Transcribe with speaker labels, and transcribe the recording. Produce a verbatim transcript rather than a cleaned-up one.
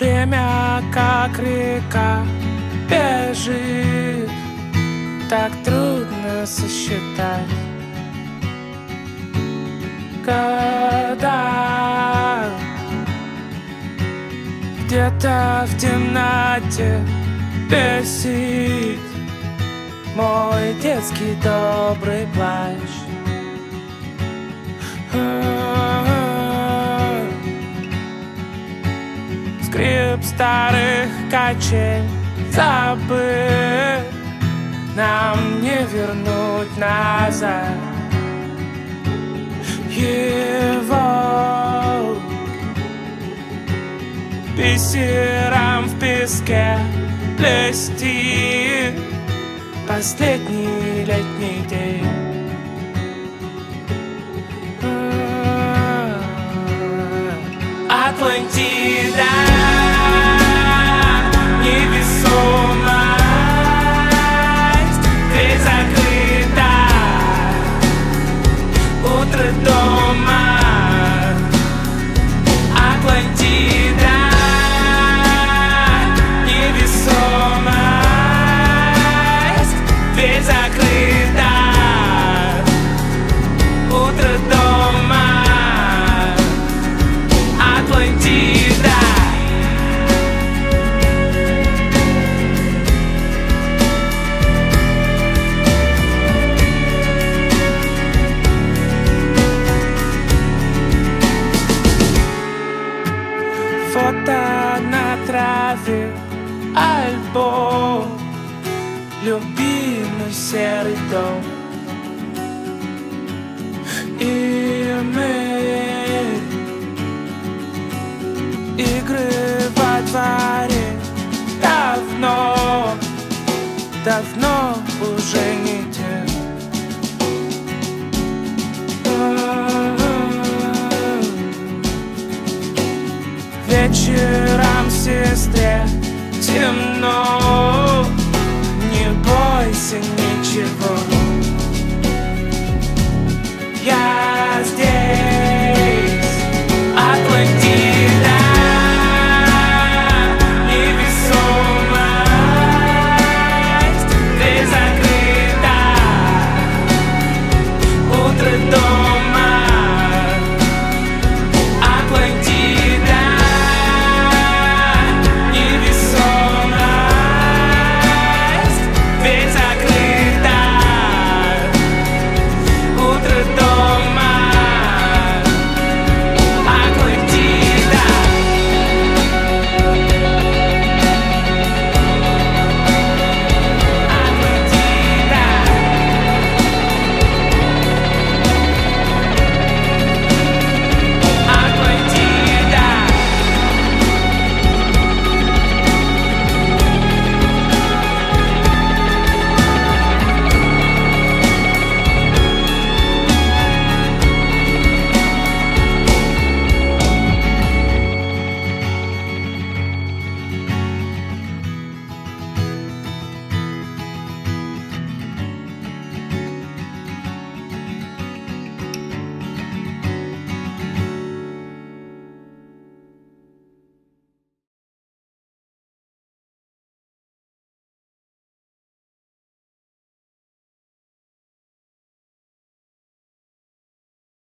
Speaker 1: Время, как река, бежит, так трудно сосчитать года. Где-то в темноте бесит мой детский добрый плащ. Скрип старых качель забыт, нам не вернуть назад его. Бисером в песке плести последний летний день. Атлантида, невесомость, дверь закрыта, утро дома. Атлантида, невесомость, дверь закрыта, утро дома. Атлантида. Фото на траве, альбом, любимый серый дом. И мы игры во дворе давно, давно уже не те. Вечером сестре темно, не бойся ничего.